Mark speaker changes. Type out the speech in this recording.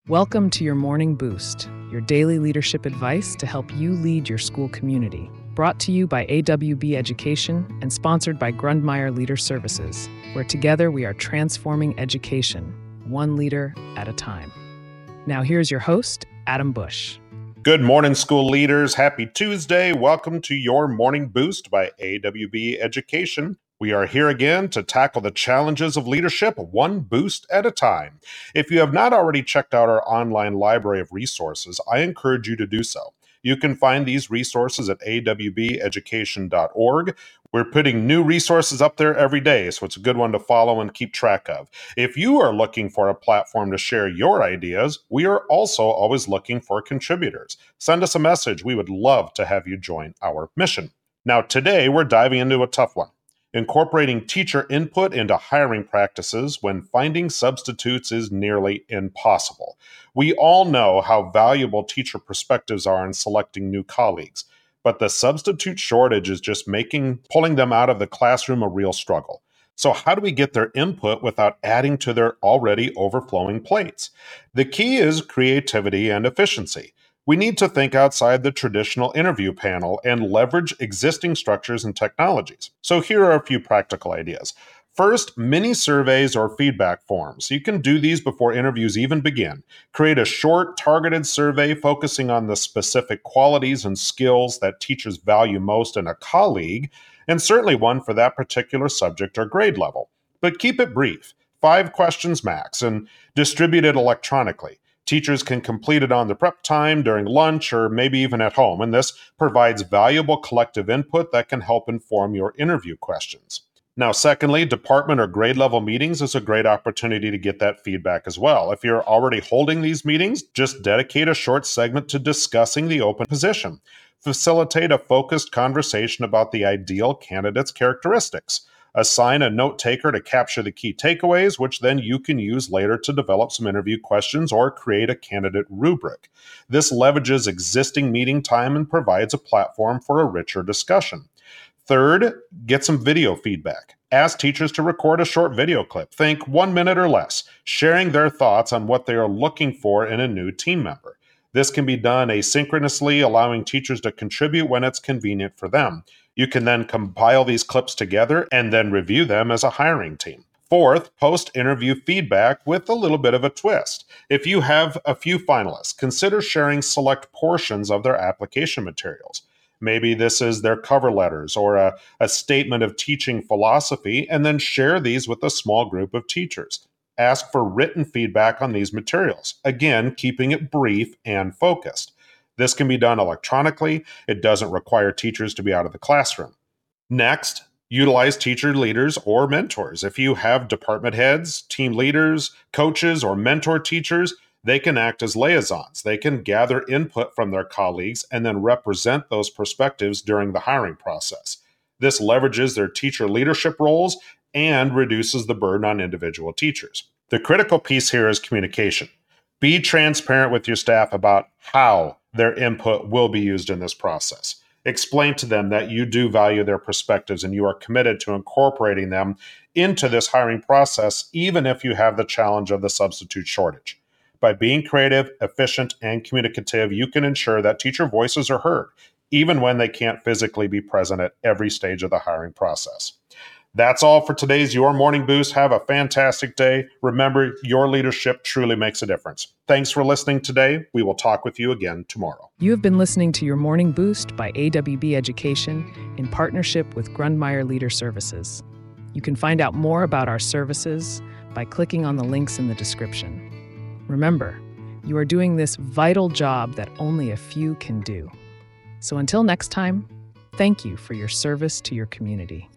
Speaker 1: Welcome to your Morning Boost, your daily leadership advice to help you lead your school community. Brought to you by AWB Education and sponsored by Grundmeyer Leader Services, where together we are transforming education, one leader at a time. Now here's your host, Adam Bush.
Speaker 2: Good morning, school leaders. Happy Tuesday. Welcome to your Morning Boost by AWB Education. We are here again to tackle the challenges of leadership one boost at a time. If you have not already checked out our online library of resources, I encourage you to do so. You can find these resources at awbeducation.org. We're putting new resources up there every day, so it's a good one to follow and keep track of. If you are looking for a platform to share your ideas, we are also always looking for contributors. Send us a message. We would love to have you join our mission. Now, today we're diving into a tough one. Incorporating teacher input into hiring practices when finding substitutes is nearly impossible. We all know how valuable teacher perspectives are in selecting new colleagues, but the substitute shortage is just pulling them out of the classroom a real struggle. So how do we get their input without adding to their already overflowing plates? The key is creativity and efficiency. We need to think outside the traditional interview panel and leverage existing structures and technologies. So here are a few practical ideas. First, mini surveys or feedback forms. You can do these before interviews even begin. Create a short, targeted survey focusing on the specific qualities and skills that teachers value most in a colleague, and certainly one for that particular subject or grade level. But keep it brief, 5 questions max, and distribute it electronically. Teachers can complete it on the prep time, during lunch, or maybe even at home, and this provides valuable collective input that can help inform your interview questions. Now, secondly, department or grade level meetings is a great opportunity to get that feedback as well. If you're already holding these meetings, just dedicate a short segment to discussing the open position. Facilitate a focused conversation about the ideal candidate's characteristics. Assign a note taker to capture the key takeaways, which then you can use later to develop some interview questions or create a candidate rubric. This leverages existing meeting time and provides a platform for a richer discussion. Third, get some video feedback. Ask teachers to record a short video clip, think 1 minute or less, sharing their thoughts on what they are looking for in a new team member. This can be done asynchronously, allowing teachers to contribute when it's convenient for them. You can then compile these clips together and then review them as a hiring team. Fourth, post-interview feedback with a little bit of a twist. If you have a few finalists, consider sharing select portions of their application materials. Maybe this is their cover letters or a statement of teaching philosophy, and then share these with a small group of teachers. Ask for written feedback on these materials, again, keeping it brief and focused. This can be done electronically. It doesn't require teachers to be out of the classroom. Next, utilize teacher leaders or mentors. If you have department heads, team leaders, coaches, or mentor teachers, they can act as liaisons. They can gather input from their colleagues and then represent those perspectives during the hiring process. This leverages their teacher leadership roles and reduces the burden on individual teachers. The critical piece here is communication. Be transparent with your staff about how their input will be used in this process. Explain to them that you do value their perspectives and you are committed to incorporating them into this hiring process, even if you have the challenge of the substitute shortage. By being creative, efficient, and communicative, you can ensure that teacher voices are heard, even when they can't physically be present at every stage of the hiring process. That's all for today's Your Morning Boost. Have a fantastic day. Remember, your leadership truly makes a difference. Thanks for listening today. We will talk with you again tomorrow.
Speaker 1: You have been listening to your Morning Boost by AWB Education in partnership with Grundmeyer Leader Services. You can find out more about our services by clicking on the links in the description. Remember, you are doing this vital job that only a few can do. So until next time, thank you for your service to your community.